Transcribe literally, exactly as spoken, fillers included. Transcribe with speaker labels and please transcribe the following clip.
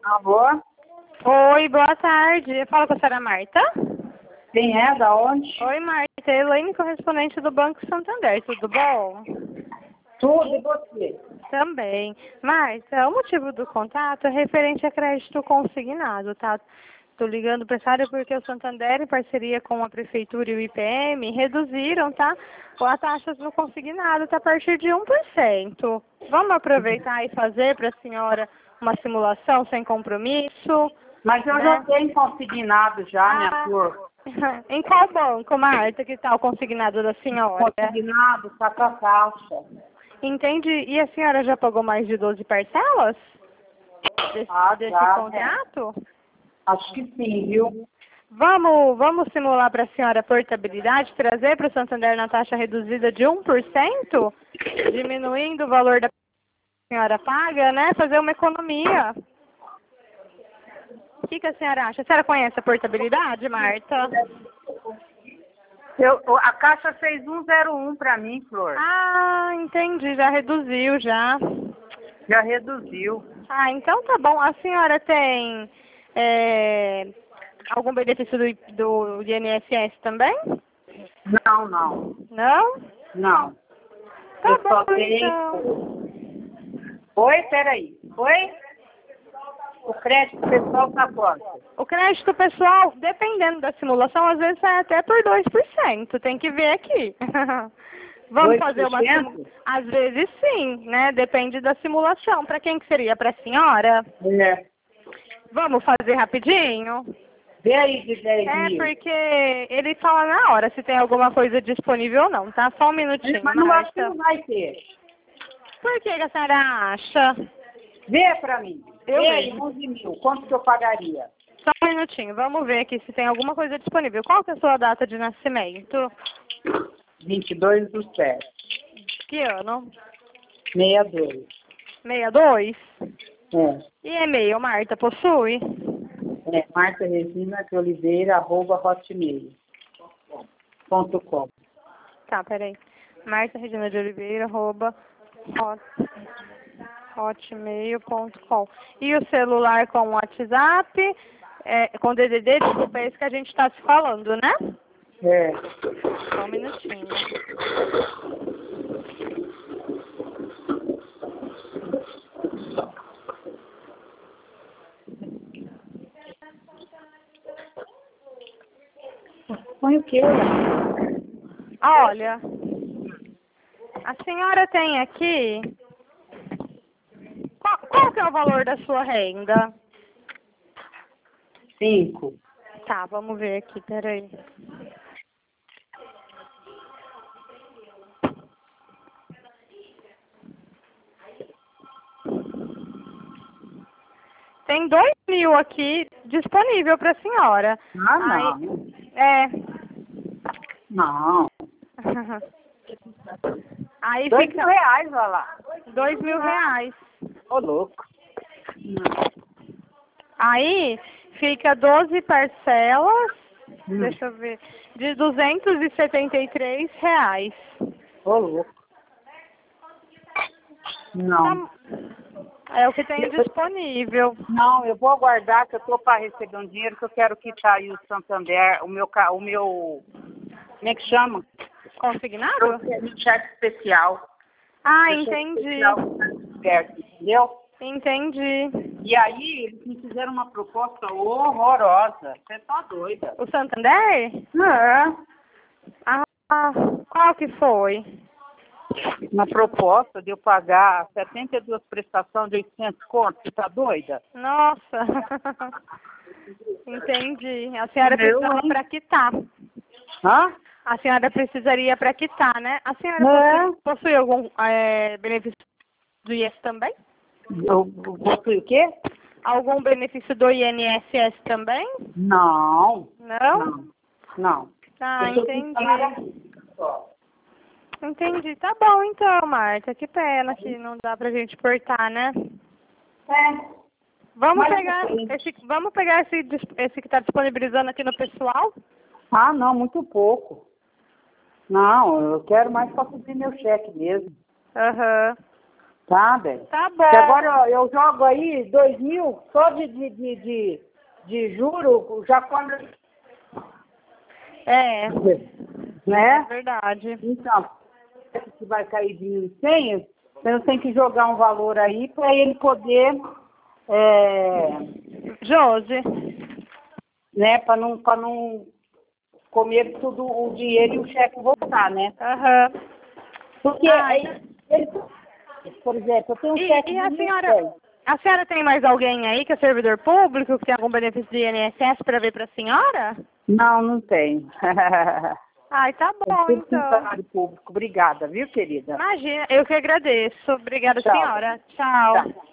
Speaker 1: Alô?
Speaker 2: Oi, boa tarde. Fala com a senhora Marta.
Speaker 1: Quem é? Da onde?
Speaker 2: Oi, Marta. Elaine, correspondente do Banco Santander. Tudo bom?
Speaker 1: Tudo e você?
Speaker 2: Também. Marta, o motivo do contato é referente a crédito consignado, tá? Tô ligando para essa área porque o Santander, em parceria com a Prefeitura e o I P M, reduziram, tá? A taxa no consignado tá a partir de um por cento. Vamos aproveitar e fazer para a senhora uma simulação sem compromisso?
Speaker 1: Mas eu
Speaker 2: né?
Speaker 1: já tenho consignado já, minha
Speaker 2: Ah,
Speaker 1: flor.
Speaker 2: em qual banco, Marta, que está o consignado da senhora?
Speaker 1: Consignado, tá com a taxa.
Speaker 2: Entendi. E a senhora já pagou mais de doze parcelas desse,
Speaker 1: Ah,
Speaker 2: desse
Speaker 1: já,
Speaker 2: contrato?
Speaker 1: né? Acho que sim, viu?
Speaker 2: Vamos, vamos simular para a senhora a portabilidade, trazer para o Santander na taxa reduzida de um por cento, diminuindo o valor da senhora paga, né? Fazer uma economia. O que, que a senhora acha? A senhora conhece a portabilidade, Marta?
Speaker 1: Eu, a Caixa fez um zero um para mim, Flor.
Speaker 2: Ah, entendi. Já reduziu, já.
Speaker 1: Já reduziu.
Speaker 2: Ah, então tá bom. A senhora tem é, algum benefício do, do I N S S também?
Speaker 1: Não, não.
Speaker 2: Não?
Speaker 1: Não.
Speaker 2: Tá
Speaker 1: Eu só
Speaker 2: bom,
Speaker 1: tenho...
Speaker 2: então.
Speaker 1: Oi, peraí. Oi? O crédito pessoal tá quanto?
Speaker 2: O crédito pessoal, dependendo da simulação, às vezes é até por dois por cento. Tem que ver aqui. Vamos fazer uma simulação? Às vezes sim, né? Depende da simulação. Para quem que seria? Para a senhora?
Speaker 1: É.
Speaker 2: Vamos fazer rapidinho?
Speaker 1: Vê aí de dez
Speaker 2: É,
Speaker 1: mil.
Speaker 2: porque ele fala na hora se tem alguma coisa disponível ou não, tá? Só um minutinho,
Speaker 1: Mas não acho que
Speaker 2: Marta.
Speaker 1: não vai ter.
Speaker 2: Por que, que a senhora acha?
Speaker 1: Vê pra mim.
Speaker 2: Eu
Speaker 1: Vê aí,
Speaker 2: vejo.
Speaker 1: onze mil. Quanto que eu pagaria?
Speaker 2: Só um minutinho, vamos ver aqui se tem alguma coisa disponível. Qual que é a sua data de nascimento?
Speaker 1: vinte e dois do sete.
Speaker 2: Que ano?
Speaker 1: sessenta e dois.
Speaker 2: sessenta e dois?
Speaker 1: É.
Speaker 2: E e-mail, Marta, possui?
Speaker 1: É, Marta Regina de Oliveira, arroba hotmail ponto com.
Speaker 2: Tá, peraí. Marta Regina de Oliveira, arroba hot, hotmail ponto com. E o celular com WhatsApp, é, com D D D, desculpa, é esse que a gente está se falando, né?
Speaker 1: É.
Speaker 2: Só um minutinho.
Speaker 1: Põe o quê?
Speaker 2: Olha, a senhora tem aqui... Qual, qual que é o valor da sua renda?
Speaker 1: Cinco.
Speaker 2: Tá, vamos ver aqui, peraí. Tem dois mil aqui disponível para a senhora.
Speaker 1: Ah, não.
Speaker 2: Aí, é.
Speaker 1: Não.
Speaker 2: Aí
Speaker 1: Dois
Speaker 2: fica
Speaker 1: mil reais, olha lá.
Speaker 2: dois mil reais.
Speaker 1: Ô, louco.
Speaker 2: Aí fica doze parcelas,
Speaker 1: Hum.
Speaker 2: deixa eu ver, de duzentos e setenta e três reais.
Speaker 1: Ô, louco. Não.
Speaker 2: Tá- É o que tem disponível.
Speaker 1: Não, eu vou aguardar que eu tô para receber um dinheiro que eu quero quitar aí o Santander, o meu, ca- o meu, como é que chama?
Speaker 2: Consignado?
Speaker 1: O cheque especial.
Speaker 2: Ah,
Speaker 1: O cheque
Speaker 2: entendi.
Speaker 1: especial que tá descoberto, entendeu?
Speaker 2: Entendi.
Speaker 1: E aí, eles me fizeram uma proposta horrorosa. Você tá doida.
Speaker 2: O Santander?
Speaker 1: É.
Speaker 2: Ah, qual que foi?
Speaker 1: Uma proposta de eu pagar setenta e duas prestações de oitocentos contos. Você tá doida?
Speaker 2: Nossa. Entendi. A senhora
Speaker 1: Meu,
Speaker 2: precisava
Speaker 1: hein?
Speaker 2: para quitar.
Speaker 1: Hã?
Speaker 2: A senhora precisaria para quitar, né? A senhora
Speaker 1: É.
Speaker 2: possui, possui algum é, benefício do I S também?
Speaker 1: Eu, eu possui o quê?
Speaker 2: Algum benefício do I N S S também?
Speaker 1: Não.
Speaker 2: Não?
Speaker 1: Não. Não.
Speaker 2: Ah,
Speaker 1: Eu tô
Speaker 2: entendi.
Speaker 1: só.
Speaker 2: Entendi. Tá bom então, Marta. Que pena que não dá pra gente portar, né?
Speaker 1: É.
Speaker 2: Vamos
Speaker 1: Mas
Speaker 2: pegar
Speaker 1: assim.
Speaker 2: esse, vamos pegar esse, dis- esse que está disponibilizando aqui no pessoal?
Speaker 1: Ah, não, muito pouco. Não, eu quero mais para cobrir meu cheque mesmo.
Speaker 2: Aham.
Speaker 1: Tá Tá, bem.
Speaker 2: Tá bom.
Speaker 1: Que agora eu jogo aí dois mil só de, de, de, de, de juro, já quando...
Speaker 2: É,
Speaker 1: Né?
Speaker 2: é verdade.
Speaker 1: Então, que vai cair de mil e cem, eu tenho que jogar um valor aí para ele poder, é,
Speaker 2: Josi.
Speaker 1: né, para não, para não comer tudo o dinheiro e o cheque voltar, né?
Speaker 2: Aham.
Speaker 1: Porque,
Speaker 2: Ai.
Speaker 1: aí, ele, por exemplo, eu tenho um
Speaker 2: E,
Speaker 1: cheque
Speaker 2: e
Speaker 1: de
Speaker 2: a
Speaker 1: mil e
Speaker 2: senhora,
Speaker 1: cem.
Speaker 2: a senhora tem mais alguém aí que é servidor público, que tem algum benefício de I N S S para ver para a senhora?
Speaker 1: Não, não tenho.
Speaker 2: Ai, tá
Speaker 1: É
Speaker 2: bom,
Speaker 1: tudo
Speaker 2: então.
Speaker 1: funcionário público. Obrigada, viu, querida?
Speaker 2: Imagina, eu que agradeço. Obrigada,
Speaker 1: Tchau.
Speaker 2: senhora. Tchau.
Speaker 1: Tchau.